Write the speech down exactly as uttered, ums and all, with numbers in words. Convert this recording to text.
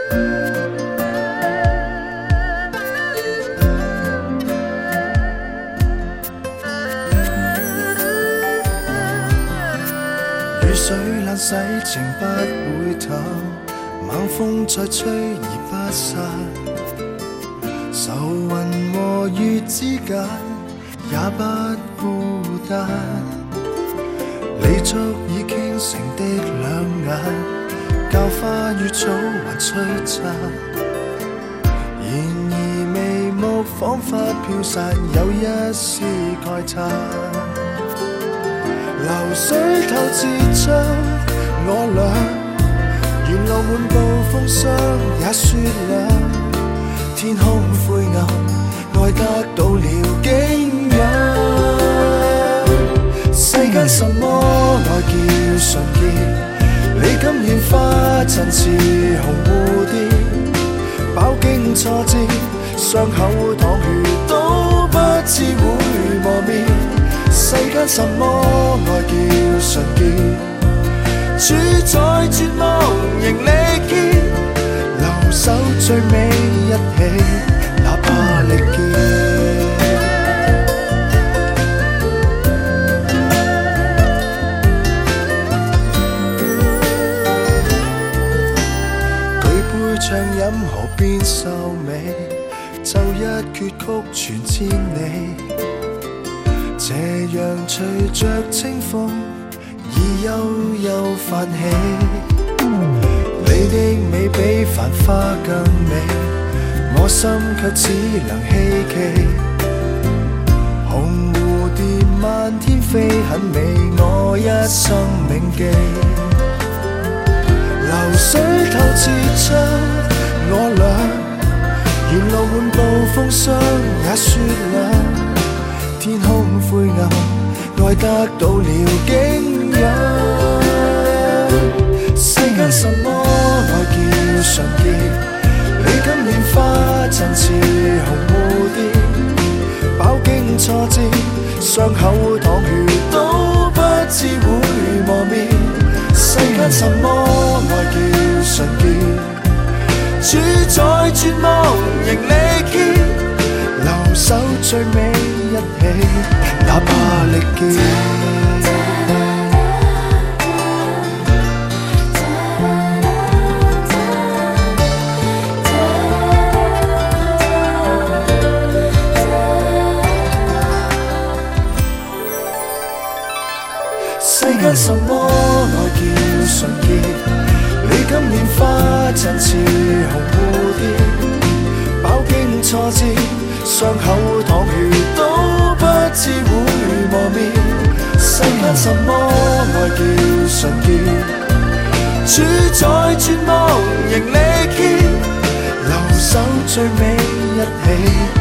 雨水冷洗情不會透，猛風再吹而不散。愁雲和月之間也不孤單，離足已傾城的兩眼，教花與草還璀璨。然而眉目彷彿飄散，有一絲慨嘆。流水透至將我倆，沿路滿布風霜也雪亮，天空灰暗，愛得到了景仰。世間什麼愛叫純潔？你今年花陣似紅蝴蝶，飽經挫折，傷口淌血都不知會磨滅。世間什麼愛叫純潔？主宰絕望仍力竭，留守最尾一起，哪怕力竭。舉杯暢飲河邊秀美，奏一闕曲傳千里。斜陽隨着清風，已悠悠泛起。你的美比繁花更美，我心卻只能希冀。紅蝴蝶漫天飛很美，我一生銘記。流水透至將我倆，沿路滿布風霜也雪亮。天空灰暗，愛得到了景仰。世間什麼愛叫純潔？你今年花陣似紅蝴蝶，飽經挫折，傷口淌血都不知會磨滅。世間什麼愛叫純潔？主宰絕望仍力竭，留守最尾一起，哪怕力竭。世間什麼愛叫純潔？你今年花陣似紅蝴蝶，飽經挫折，傷口淌血都不知會磨滅。世間什麼愛叫純潔？主宰絕望仍力竭，留守最尾一起，